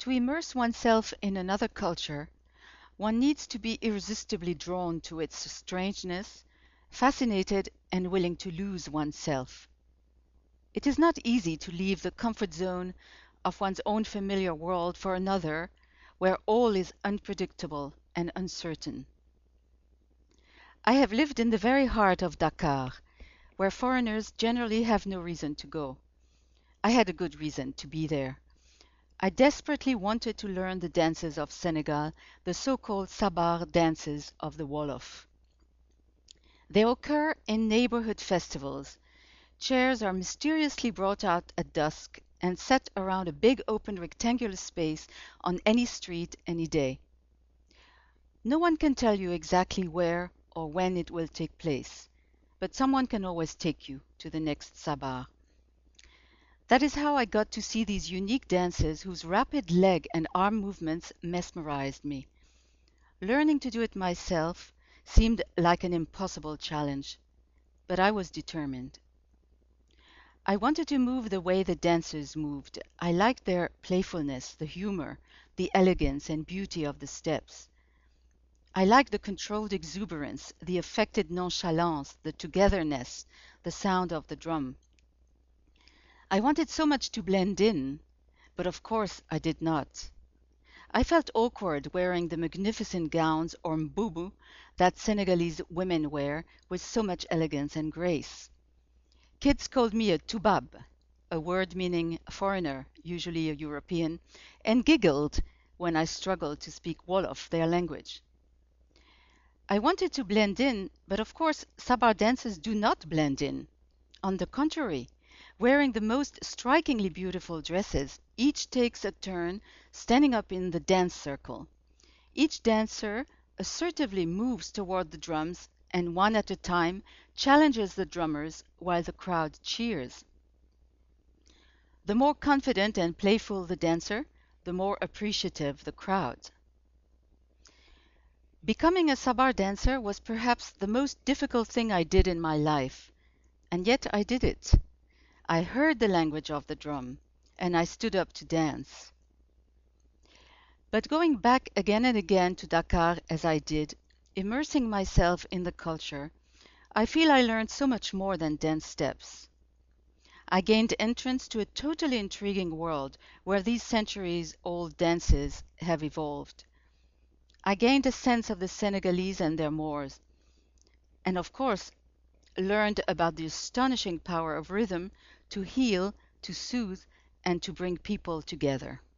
To immerse oneself in another culture, one needs to be irresistibly drawn to its strangeness, fascinated and willing to lose oneself. It is not easy to leave the comfort zone of one's own familiar world for another where all is unpredictable and uncertain. I have lived in the very heart of Dakar, where foreigners generally have no reason to go. I had a good reason to be there. I desperately wanted to learn the dances of Senegal, the so-called Sabar dances of the Wolof. They occur in neighborhood festivals. Chairs are mysteriously brought out at dusk and set around a big open rectangular space on any street any day. No one can tell you exactly where or when it will take place, but someone can always take you to the next Sabar. That is how I got to see these unique dances whose rapid leg and arm movements mesmerized me. Learning to do it myself seemed like an impossible challenge, but I was determined. I wanted to move the way the dancers moved. I liked their playfulness, the humor, the elegance and beauty of the steps. I liked the controlled exuberance, the affected nonchalance, the togetherness, the sound of the drum. I wanted so much to blend in, but of course I did not. I felt awkward wearing the magnificent gowns or mbubu that Senegalese women wear with so much elegance and grace. Kids called me a toubab, a word meaning foreigner, usually a European, and giggled when I struggled to speak Wolof, their language. I wanted to blend in, but of course Sabar dancers do not blend in. On the contrary, wearing the most strikingly beautiful dresses, each takes a turn standing up in the dance circle. Each dancer assertively moves toward the drums and one at a time challenges the drummers while the crowd cheers. The more confident and playful the dancer, the more appreciative the crowd. Becoming a Sabar dancer was perhaps the most difficult thing I did in my life, and yet I did it. I heard the language of the drum, and I stood up to dance. But going back again and again to Dakar as I did, immersing myself in the culture, I feel I learned so much more than dance steps. I gained entrance to a totally intriguing world where these centuries-old dances have evolved. I gained a sense of the Senegalese and their mores, and of course learned about the astonishing power of rhythm to heal, to soothe, and to bring people together.